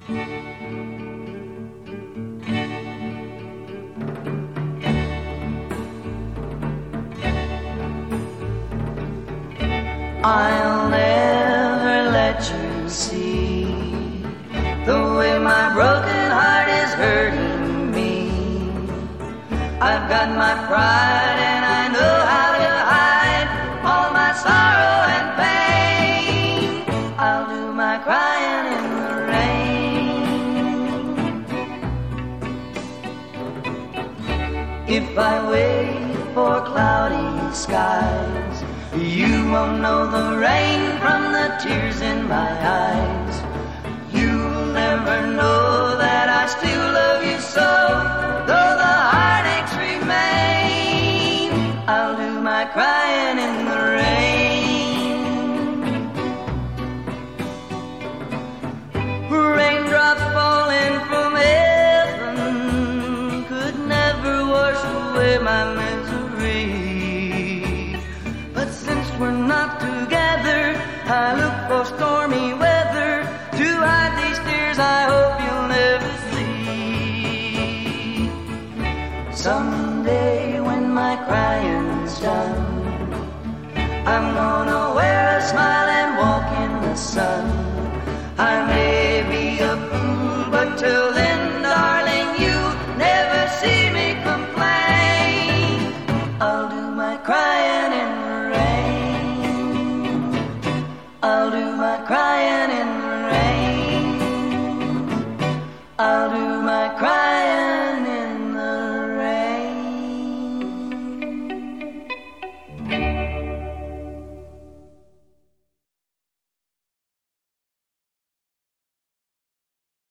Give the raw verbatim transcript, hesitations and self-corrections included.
I'll never let you see the way my broken heart is hurting me. I've got my pride and I know how to hide all my sorrow and pain. I'll do my crying in the rain. If I wait for cloudy skies, you won't know the rain from the tears in my eyes. You'll never know that I still love you so, though the heartaches remain. I'll do my crying in the rain. Raindrops falling from heaven could never wash away my misery. But since we're not together, I look for stormy weather to hide these tears I hope you'll never see. Someday when my crying's done, I'm gonna